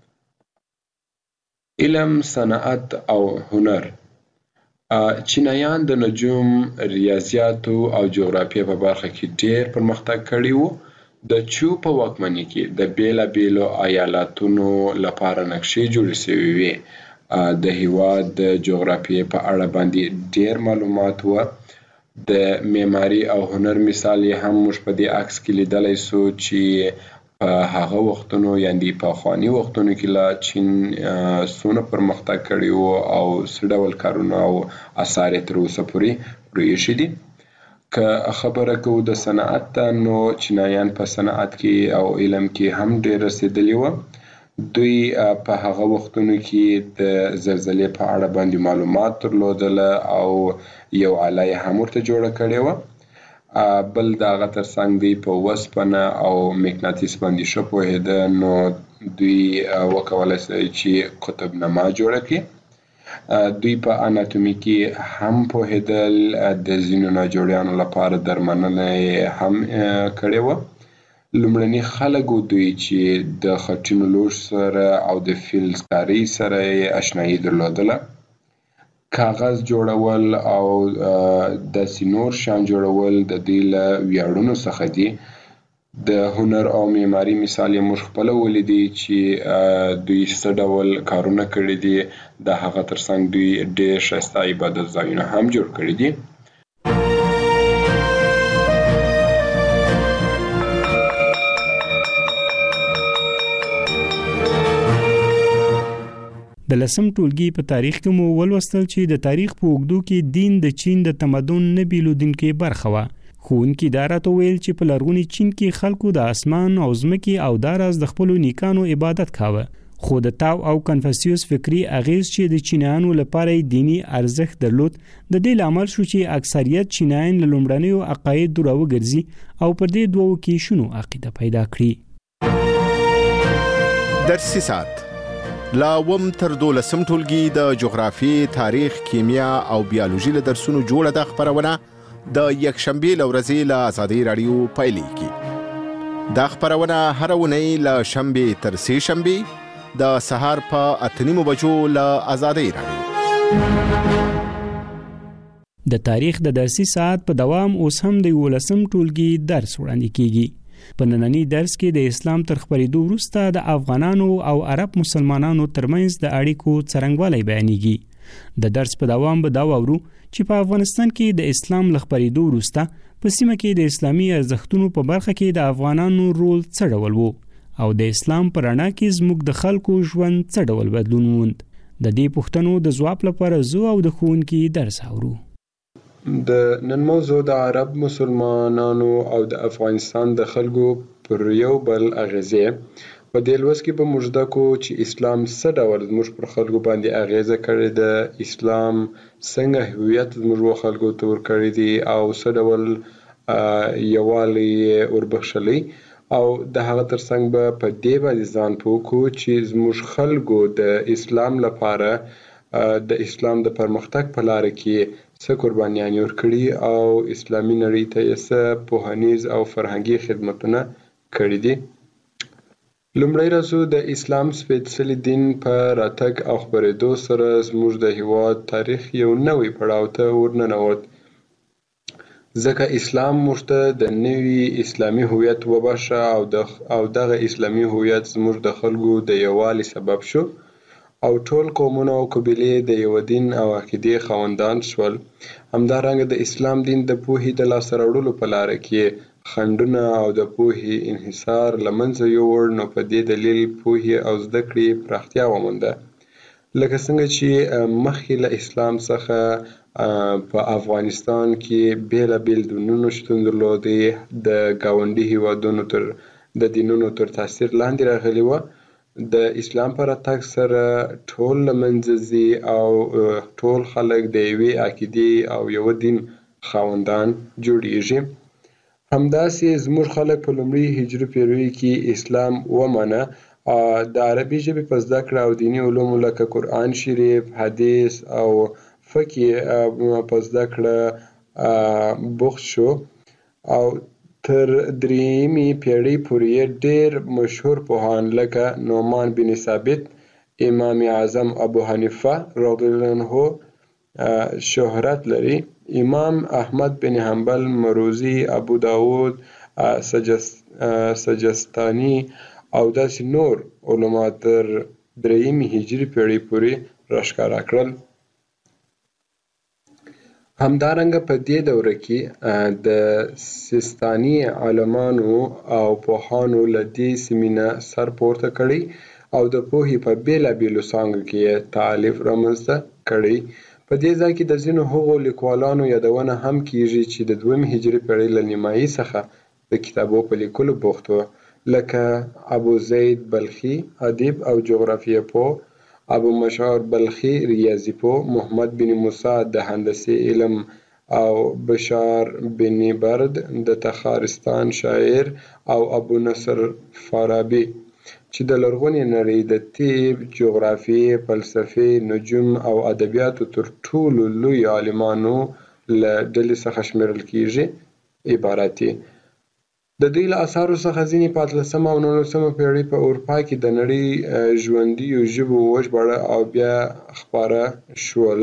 علم، صنعت او هنر. چینایان د نجوم، ریاضیاتو او جغرافیې په برخه کې ډېر پرمختګ کړی و. د چو په واکمنۍ کې د بیلابیلو ایالاتونو لپاره نقشې جوړې شوې وې. د هیواد د جغرافیې په اړه باندې ډېر معلومات و. د معماري او هنر مثال یې هم موږ په دې عکس کې لیدلی سو چې په هغه وختونو یعنې په پخواني وختونو کې لا چین څومره پرمختګ کړی و او څه ډول کارونه او اثار یې تر اوسه پورې پرېښي دي. که خبره کوو د صنعت ته، نو چینایان په صنعت کې او علم کې هم ډېر رسېدلي وو. دوی په هغه وختونو کې د زلزلې په اړه باندې معلومات درلودله او یو آله یې هم ورته جوړه کړې وه. بل د هغه ترڅنګ دوی په وسپنه او مقناطیس باندې ښه پوهېده، نو دوی وکولی شي چې قطبنما جوړه کړي. دوی په اناتومي کې هم پوهېدل. د ځینو ناجوړیانو لپاره درملنه یې هم کړې وه. لومړني خلک دوی چې د خټینو لوښ سره او د فلزکارۍ سره یې آشنایي درلودله. کاغذ جوړول او داسې نور شیان جوړول د دوی له ویاړونو څخه دي. د هنر او معماري مثال یې موږ خپله ولیدی چې دوی څه ډول کارونه کړي دي. د هغه ترڅنګ دوی ډېر ښایسته عبادت ځایونه هم جوړ کړي دي. د لسم ټولګي په تاریخ کې مو ولوستل چې د تاریخ په اوږدو کې دین د چین د تمدن نه بیلودونکې برخه وه. ښوونکي دا راته ویل چې په لرغوني چین کې خلکو د اسمان او ځمکې او داراز د خپلو نیکانو عبادت کاوه. خو د تاو او کنفوسیوس فکری اغیز چې د چینایانو لپاره دینی ارزښت درلود، د دې لامل شو چې اکثریت چینایان له لومړنیو عقایدو راوګرځي او پر دې دوو کې شنو عقیده پیدا کړي. درسي ساعت لا وم تر دولسم ټولګي د جغرافي، تاریخ، کیمیا او بیولوژي له درسونو جوړه د خبرونه د یکشنبه لورځي له آزادۍ رادیو پیلېږي. دا خبرونه هر اونۍ له شنبه تر سه شنبه د سهار په اته نیمو بجو له آزادۍ رادیو. د تاریخ د درسي ساعت په دوام اوس هم د ولسم ټولګي درس وړاندې کیږي. په نننی درس کې د اسلام تر خپرېدو وروسته د افغانانو او عرب مسلمانانو ترمنځ د اړیکو څرنګوالی بیانېږي. د درس په دوام به دا واورو چې په افغانستان کې د اسلام له خپرېدو وروسته په سیمه کې د اسلامي ارزښتونو په برخه کې د افغانانو رول څه ډول و او د اسلام په رڼا کې زموږ د خلکو ژوند څه ډول بدلون وموند. د دې پوښتنو د ځواب لپاره زه او د ښوونکي درس اورو. د نن موضوع د عرب مسلمانانو او د افغانستان د خلکو پر یو بل اغیزې. په دې لوست کې به موږ زده کوو چې اسلام څه ډول زموږ پر خلکو باندې اغیزه کړې ده، اسلام څنګه هویت زموږ خلکو ته ورکړی دی او څه ډول یووالی یې وربخښلی، او د هغه ترڅنګ به په دې باندې ځان پوه کړو چې زموږ خلکو د اسلام لپاره د اسلام د پرمختګ په لاره کې څه قربانیانې ورکړي او اسلامي نړۍ ته یې څه پوهنیز او فرهنګي خدمتونه کړي دي. لومړی راځو د اسلام سپېڅلي دین په راتګ او خپرېدو سره زموږ د هېواد تاریخ یو نوی پړاو ته ورننوت، ځکه اسلام موږ ته د نوي اسلامي هویت وبښه او دغه اسلامي هویت زموږ د خلکو د یووالي سبب شو او ټول قومونه او قبیلې د یو دین او عقیدې خاوندان شول. همدارنګه د اسلام دین د پوهې د لاسته راوړلو په لاره کې خنډونه او د پوهې انحصار له منځه یووړ، نو په دې دلیل پوهې او زده کړې پراختیا ومونده. لکه څنګه چې مخکې له اسلام څخه په افغانستان کې بیلابیل دینونه شتون درلودې، د ګاونډي هېوادونو تر د دینونو تر تاثیر لاندې راغلي وه. د اسلام په راتګ سره ټول له منځه ځي او ټول خلک د یوې عقیدې او یو دین خاوندان جوړیږي. همداسې زموږ خلک په لومړي هجري پیړیو کې اسلام ومنه. د عربي ژبې په زده کړه او دیني علومو لکه قرآن شریف، حدیث او فقه په زده کړه بوخت شو او تر درېیمې پیړۍ پورې ډېر مشهور پوهان لکه نعمان بن ثابت، امام اعظم ابو حنیفه رضی الله عنه شهرت لري. امام احمد بن حنبل، مروزی، ابو داود سجستانی او داسې نور علما تر درېیمې هجري پیړۍ پورې راښکاره کړل. همدارنګه په دې دوره کې د سیستاني عالمانو او پوهانو له دې سیمې نه سر پورته کړی او د پوهې په بیلابیلو څانګو کې یې تالیف رامنځته کړی. په دې ځای کې د ځینو هغو لیکوالانو یادونه هم کیږي چې د دویمې هجري پیړۍ له نیمایي څخه د کتابو په لیکلو بوخت و، لکه ابو زید بلخي ادیب او جغرافیه پوه، ابو مشعر بلخي ریاضي پوه، محمد بن موسی د هندسې علم او بشار بن برد د تخارستان شاعر او ابو نصر فارابي چې د لرغونې نړۍ د طب، جغرافیې، فلسفې، نجوم او ادبیاتو تر ټولو لوی عالمانو له ډلې څخه شمیرل کیږي عبارت دي. د دوی له اثارو څخه ځینې په اتلسمه او نولسمه پیړۍ په اروپا کې د نړۍ ژوندیو ژبو وژباړه او بیا خپاره شول.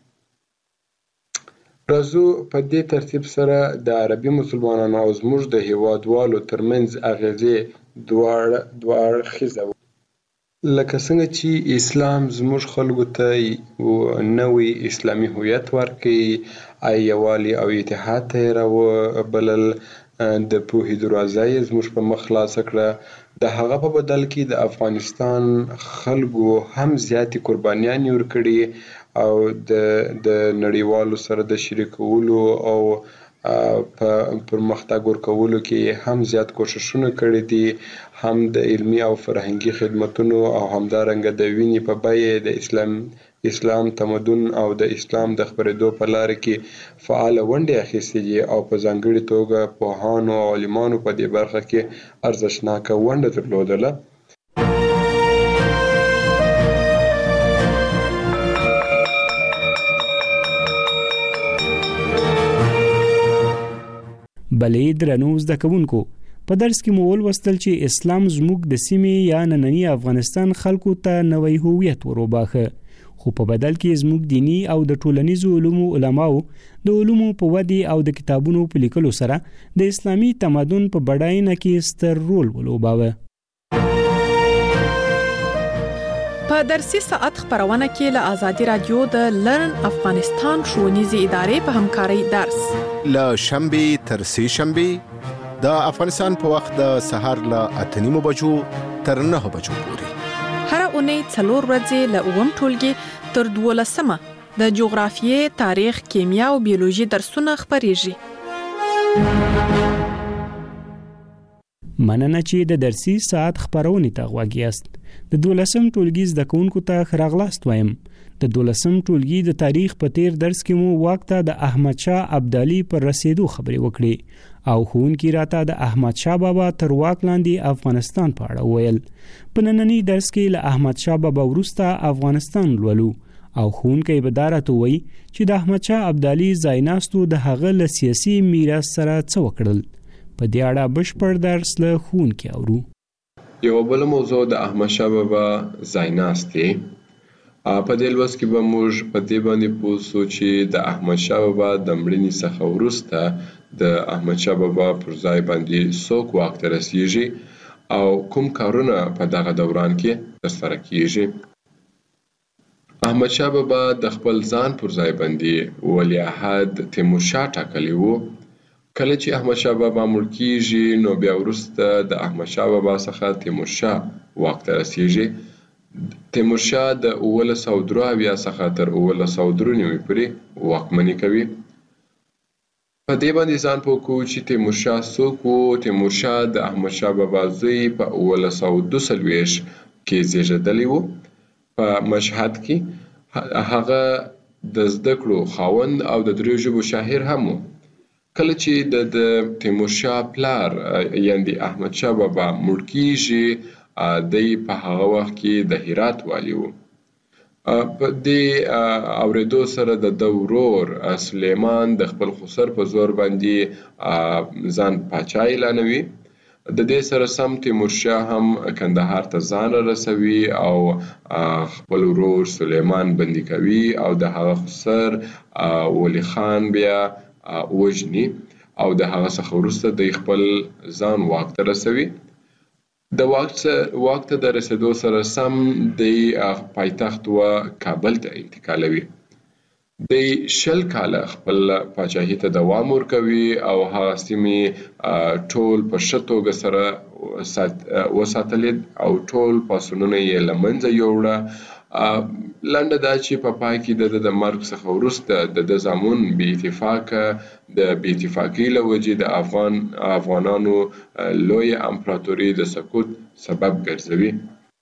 راځو په دې ترتیب سره د عربي مسلمانانو او زموږ د هیوادوالو ترمنځ اغیزې دواړه دوه اړخیزه وه. لکه څنګه چې اسلام زموږ خلکو ته نوی اسلامي هویت ورکړي، یووالي او اتحاد ته یې راوبلل، د پوهې دروازه یې زموږ په مخ خلاصه کړه. د هغه په بدل کې د افغانستان خلکو هم زیاتې قربانیانې ورکړي او د د نړیوالو سره د شریکولو او په پرمختګ ورکولو کې هم زیات کوششونه کړي دي، هم د علمي او فرهنګي خدمتونو او همدارنګه د وینې په بیه د اسلام اسلام تمدن او د اسلام د خپرېدو په لاره کې فعاله ونډې اخیستې دي او په ځانګړې توګه پوهانو او عالمانو په دې برخه کې ارزښتناکه ونډه درلودله. بلې درنو زده کوونکو، په درس کې مو ولوستل چې اسلام زموږ د سیمې یا نننی افغانستان خلکو ته نوی هویت وروباخه، خو په بدل کې زموږ دینی او د ټولنیزو علومو علماو د علومو په ودې او د کتابونو په لیکلو سره د اسلامي تمدن په بډاینه کې ستر رول ولوباوه. په درسي ساعت خبرونه کې له آزادي رادیو د لرن افغانستان ښوونیزې ادارې په همکارۍ درس له شنبه تر سه شنبه د افغانستان په وخت د سهار له اته نیمو بجو تر نه بجو پورې هر اونۍ څلور ورځې له اووم ټولګي تر دولسمه د جغرافیې، تاریخ، کیمیا او بیولوژي درسونه خبرېږي. مننه چې د درسي ساعت خبرونه ته غوږ یاست. د دولسم ټولګي زده کوونکو ته ښه راغلاست وایم. د دولسم ټولګي د تاریخ په تیر درس کې مو وخت د احمد شاه ابدالي پر رسیدو خبرې وکړې او ښوونکي راته د احمد شاه بابا تر واک لاندې افغانستان په اړه وویل. په ننني درس کې له احمد شاه بابا وروسته افغانستان لولو او ښوونکی به دا راته وایي چې د احمد شاه ابدالي ځایناستو د هغه له سیاسي میراث سره څه وکړل. په دې اړه بشپړ درس له ښوونکي اورو. یو بل موضوع د احمد شاه بابا ځایناست دی. په دې لوست کې به موږ په دې باندې پوه شو چې د احمد شاه بابا د مړینې څخه وروسته د احمد شاه بابا پر ځای باندې څوک واک ته رسیږي او کوم کارونه په دغه دوران کې ترسره کیږي. احمد شاه بابا د خپل ځان پر ځای باندې ولیعهد تیمورشاه ټاکلی و. کله چې احمد شاه بابا مړ کیږي نو بیا وروسته د احمد شاه بابا څخه تیمورشاه واک ته رسیږي. تیمورشاه د اوولس سوه درې اویا څخه تر اوولس سوه درې نوي پورې واکمني کوي. په دې باندې ځان پوه کوو چې تیمورشاه څوک و. تیمورشاه د احمد شاه بابا زوی په اوولس سوه دوه څلوېښت کې زیږېدلی و. په مشهد کې هغه د زده کړو خاوند او د دریو ژبو شاعر هم و. کله چې د تیمورشاه پلار یعنې احمد شاه بابا مړ کیږي دی په هغه وخت کې د هرات والی و. په دې اورېدو سره د ده ورور سلیمان د خپل خسر په زور باندې ځان پاچا اعلانوي. د دې سره سم تیمورشاه هم کندهار ته ځان رسوي او خپل ورور سلیمان بندي کوي او د هغه خسر ولی خان بیا وژني او د هغه څخه وروسته د خپل ځان واک ته رسوي. د واک ته د رسېدو سره سم د پایتخت و کابل ته انتقالوي. د شل کاله خپل پاچاهي ته دوام ورکوي او هغه سیمې ټول په ښه توګه سره وساتلې او ټول پاڅونونه یې له منځه یوړه. لنډه دا چې په پای کې د د مرګ څخه وروسته د د زامن بې اتفاقه د بې اتفاقۍ له وجې د افغان افغانانو لویه امپراتوري د سقوط سبب ګرځوي.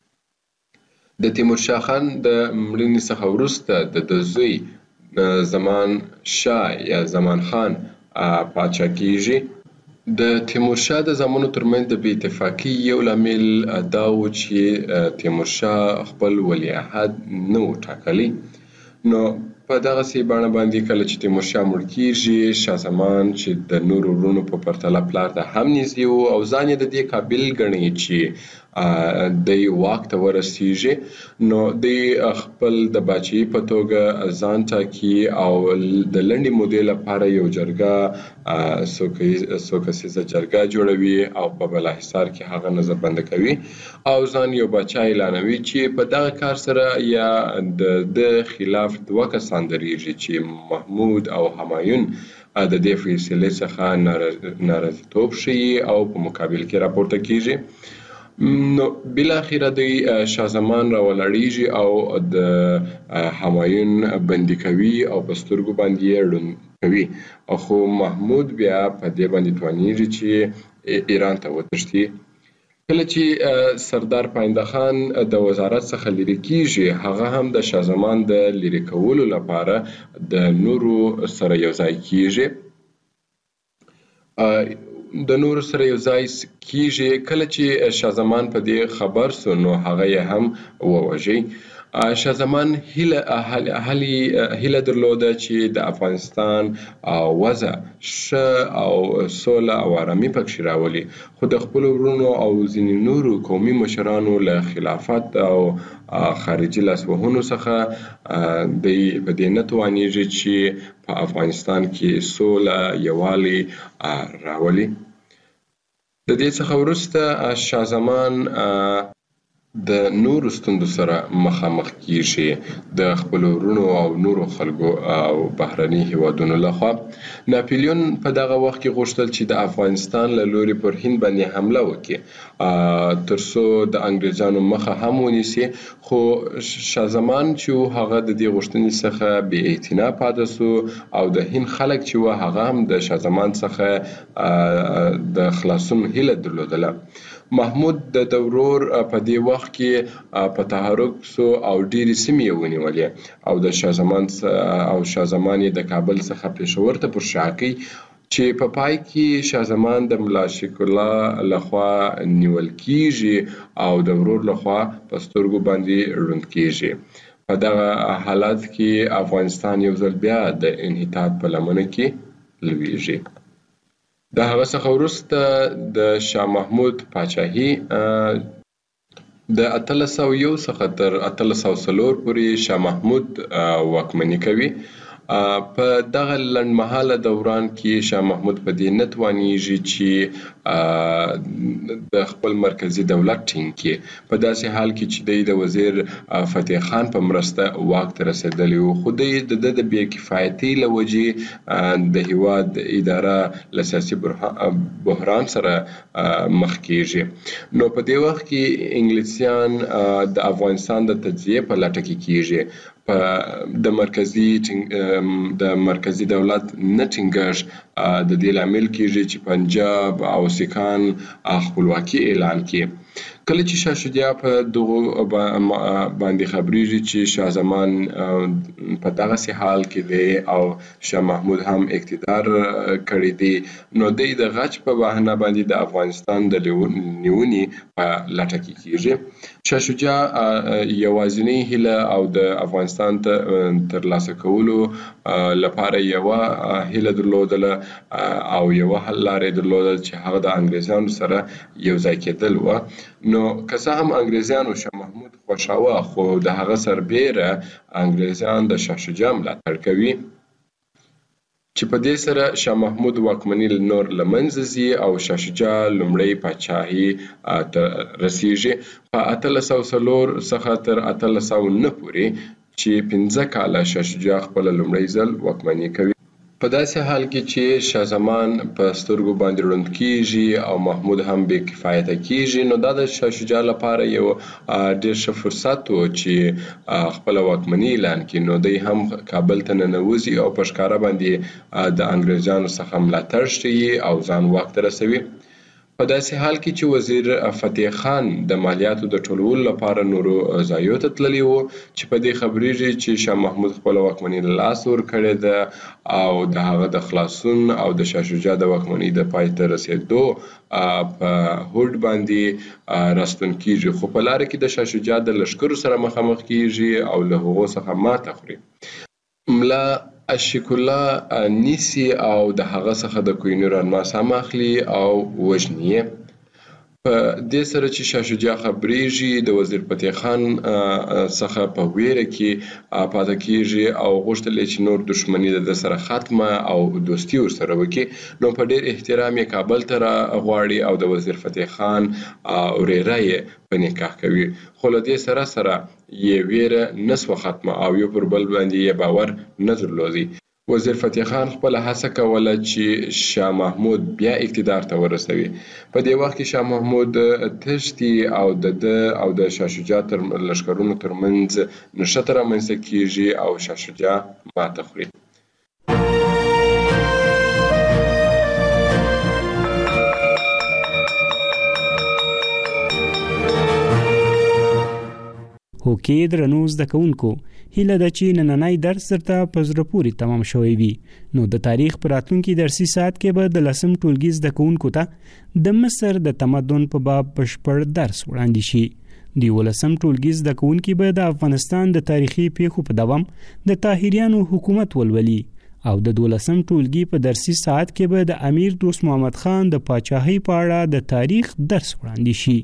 د تیمورشاه خان د مړینې څخه وروسته د د زوی زمان شاه یا زمان خان پاچا کیږي. د تیمورشاه د زامنو ترمنځ د بې اتفاقۍ یو لامل دا و چې تیمورشاه خپل ولیعهد نه و ټاکلی. نو په دغه سی باندې باندې کله چې تیمورشاه مړ کیږي، شاه زمان چې د نورو ورونو په پرتله پلار ته هم نږدې وو او ځان یې د دې قابل ګڼي چې د واک ته ورسیږي، نو د خپل د باچي په توګه ځان ټاکي او د لنډې مودې لپاره یو جرګه څو کسیزه جرګه جوړوي او په بالاحصار کې هغه نظربنده کوي او ځان یو باچا اعلانوي چې په دغه کار سره یا د خلاف دوه کسان درېږي چې محمود او همایون د دې فیصلې څخه ناراضیتوب ښیي او په مقابل کې راپورته کیږي. نو بالاخره د شاه زمان راولاړیږي او د همایون بندي کوي او په سترګو باندې یې ړوند کوي، خو محمود بیا په دې باندې توانیږي چې ایران ته وتښتي. کله چې سردار پاینده خان د وزارت څخه لرې کیږي، هغه هم د شاه زمان د لرې کولو لپاره د نورو سره یو ځای کیږي د نورو سره یو ځای کیږي. کله چې شاه زمان په دې خبر سو نو هغه یې هم ووژي. شاه زمان هیله هیله درلوده چې د افغانستان وضع ښه او سوله او آرامي پکې راولي، خو د خپلو ورونو او ځینې نورو قومي مشرانو له خلافت او خارجي لاسوهنو څخه دوی په دې نه توانیږي چې په افغانستان کې سوله یووالی راولي. د دې څخه وروسته شاه زمان د نورو ستونزو سره مخامخ کیږي د خپلو ورونو او نورو خلکو او بهرني هیوادونو لخوا. ناپلیون په دغه وخت کې غوښتل چې د افغانستان له لوري پر هند باندې حمله وکړي ترڅو د انګریزانو مخه هم ونیسي، خو شاه زمان چې هغه د دې غوښتنې څخه بې اعتنا پاتې سو او د هند خلک چې و هغه هم د شاه زمان څخه د خلاصون هیله درلودله. محمود د ورور په دې وخت کې په تحرک سو او ډېرې سیمې یې ونیولې او د شاه زمان او شاه زمان یې د کابل څخه پېښور ته پر شا کړ چې په پای کې شاه زمان د ملا شیخ الله لخوا نیول کیږي او د ورور لخوا په سترګو باندې ړوند کیږي. په دغه حالت کې افغانستان یو ځل بیا د انحطاط په لمنه کې لویږي. د هغه څخه وروسته د شاه محمود پاچاهي د اتلس سوه یو څخه تر اتلس سوه څلور پورې شاه محمود واکمني کوي. په دغه لنډمهاله دوران کې شاه محمود په دې نه توانیږي چې د خپل مرکزي دولت ټینګ کړي، په داسې حال کې چې دی د وزیر فتح خان په مرسته واک ته رسېدلی و، خو دی د ده د بې کفایتۍ له وجې د هیواد اداره له سیاسي بحران سره مخ کیږي. نو په دې وخت کې انګلیسیان د افغانستان د تجزیې په لټه کې کیږي. د مرکزي د مرکزي دولت نه ټینګښت د دې لامل کیږي چې پنجاب او سیکان خپلواکي اعلان کړي. کله چې شاه شجاع په دغه باندې خبرېږي چې شاه زمان په دغه حال کې دی او شاه محمود هم اقتدار کړی دی، نو دی د غچ په بهانه باندې د افغانستان د نیونې په لټه کې کیږي. شاه شجاع یوازینی هیله او د افغانستان ته ترلاسه کولو لپاره یوه هیله درلودله او یوه حل لاره درلودل چې هغه د انګریزانو سره یو ځای کېدل و. نو که څه هم انګریزانو شاه محمود خوښاوه، خو د هغه سربیره انګریزان د شاه شجاع ملاتړ کوي چې په دې سره شاه محمود واکمني نور له منځه ځي او شاه شجاع لومړی پاچاهي ته رسیږي. په اتلس سوه څلور څخه تر اتلس سوه نه پورې چې پنځه کاله شاه شجاع خپله لومړی ځل واکمني کوي. په داسې حال کې چې شاه زمان په سترګو باندې ړوند کیږي او محمود هم بې کفایته کیږي، نو دا د شاه شجاع لپاره یو ډېر ښه فرصت و چې خپله واکمني اعلان کړي. نو دی هم کابل ته ننوځي او په ښکاره باندې د انګریزانو څخه ملاتړ ښیي او ځان واک ته رسوي. په داسې حال کې چې وزیر فتح خان د مالیاتو د ټولولو لپاره نورو ځایونو ته تللی و، چې په دې خبرېږي چې شاه محمود خپله واکمني له لاسه ورکړې ده او د هغه د خلاصون او د شاه شجاع د واکمنۍ د پای ته رسېدو په هوډ باندې راستون کیږي، خو په لاره کې د شاه شجاع د لښکرو سره مخامخ کیږي او له هغو څخه ماته خوري. ملا عاشق الله نیسی او د هغه څخه د کوهینور الماس هم اخلي او وژني. په دې سره چې شاه شجاع خبرېږي د وزیر فتح خان څخه په ویره کې پاتې کیږي او غوښتل چې نور دښمنی د سره ختمه او دوستي ورسره وکړي، نو په ډېر احترام یې کابل ته غواړي او د وزیر فتح خان وريره یې په نکاح کوي. خو له دې سره سره یې ویره نسوه ختمه او یو پر بل باندې یې باور نه درلودي. وزیر فتح خان خپل هڅه کوله چې شاه محمود بیا اقتدار ته ورسوي. په دې وخت کې شاه محمود تښتي او د او د شاه شجاع تر لښکرونو ترمنځ نښته رامنځته کیږي او شاه شجاع ماته خوري. هوکې درنو زده کوونکو، هیله ده چې نننی درس درته په زړه پورې تمام شوی وي. نو د تاریخ په راتلونکي درسي ساعت کې به د لسم ټولګي زده کوونکو ته د مصر د تمدن په باب بشپړ درس وړاندې شي. د یولسم ټولګي زده کوونکي به د افغانستان د تاریخي پیښو په دوام د طاهریانو حکومت ولولي او د دولسم ټولګي په درسي ساعت کې به د امیر دوست محمد خان د پاچاهۍ په اړه د تاریخ درس وړاندې شي.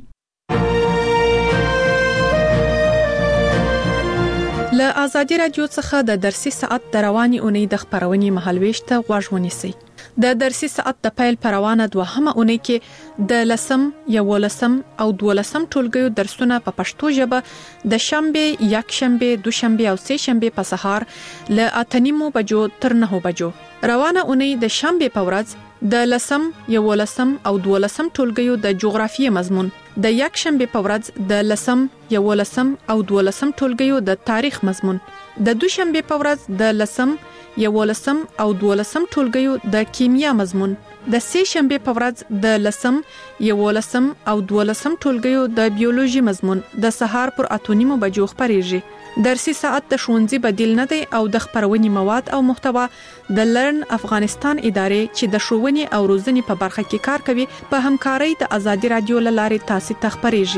له آزادي رادیو څخه د درسي ساعت د رواني اونۍ د خبرونې مهالويش ته غوږ ونیسئ. د درسي ساعت د پیل پروانه دوهمه اونۍ کې د لسم، یولسم او دولسم ټولګیو درسونه په پښتو ژبه د شنبه، یکشنبه، دوشنبه او سه شنبه په سهار له اتنیمو بجو تر نهو بجو. روانه اونۍ د شنبه په ورځ د لسم، یولسم او دولسم ټولګیو د جغرافیې مضمون، د یکشنبه په ورځ د لسم، یولسم او دولسم ټولګیو د تاریخ مضمون، د دوشنبه په ورځ د لسم، یولسم او دولسم ټولګیو د کیمیا مضمون، د سه شنبه په ورځ د لسم، یولسم او دولسم ټولګیو د بیولوژي مضمون د سهار پر اتونیمو بجو خبرېږي. درسي ساعت د ښوونځي بدیل نه دی او د خبرونې مواد او محتوا د لرن افغانستان ادارې چې د ښوونې او روزنې په برخه کې کار کوي په همکارۍ د آزادي رادیو لارې تاسو ته خبرېږي.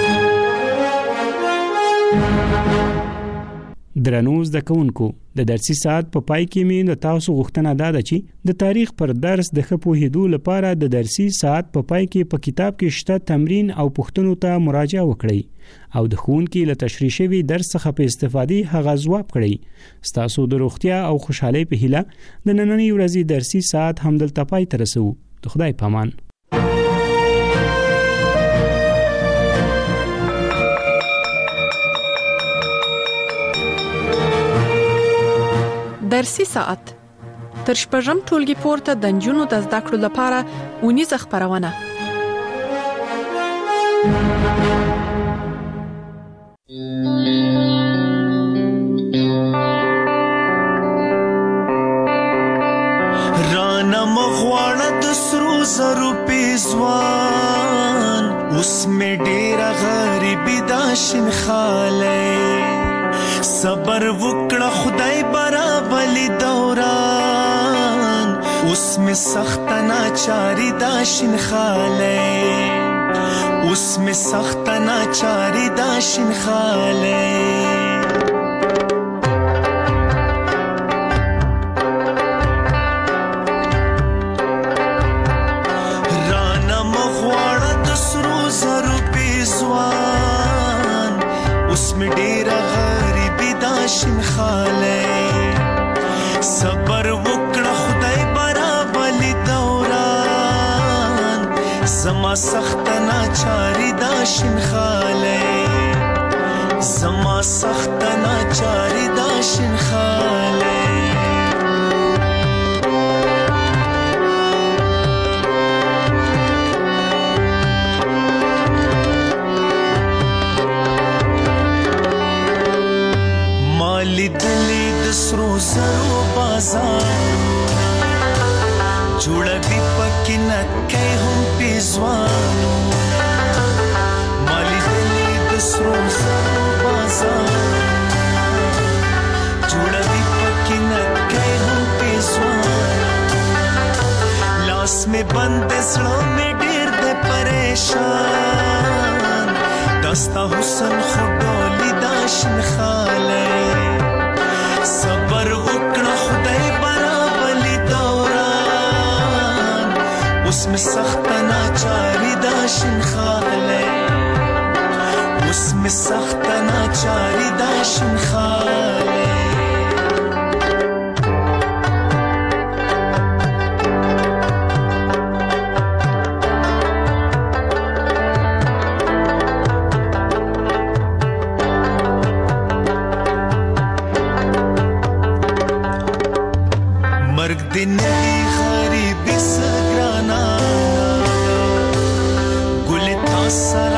درنو زده کوونکو، د درسي ساعت په پای کې مې د تاسو غوښتنه ده چې د تاریخ پر درس د ښه پوهېدو لپاره د درسي ساعت په پای کې په کتاب کې شته تمرین او پوښتنو ته مراجعه وکړئ او د ښوونکي له تشریح شوي درس څخه په استفادې هغه ځواب کړئ. ستاسو د روغتیا او خوشحالۍ په هیله د نننۍ ورځې درسي ساعت همدلته پای ته رسوو. د خدای په امان. درسي ساعت تر شپږم ټولګي پورته د نجونو د زده کړو لپاره اونیزه خبرونه. رانا مغواړه د سرو زرو پیزوان، اوس مې ډېره غریبي دا شین خاله، صبر وکړه خدای برابلی دوران، اوس می سخت ناچاری دا شین خاله، اوس می سخت ناچاری دا شین خاله. رانا مغواړه د سرو زرو پیزوان، اوس می ډېره شین خاله، صبر وکړه خدای برابلی دوران، زما سخت ناچاری دا شین خاله، زما سخت ناچاری دا شین خاله. لیدلی د سرو زرو بازارونه، جوړوي پکې نکۍ هم پیزوانونه، ما لیدلی د سرو زرو بازارونه، جوړوي پکې نکۍ هم پیزوانونه، لاس مې بند زړه مې ډېر دی پریشان، داستا حسن خو ډولي دا شین خاله، صبر ناچاری داشن خاله اسم سخت ناچاری داشن خاله مرگ दिन की खरीबी सगराना गुल था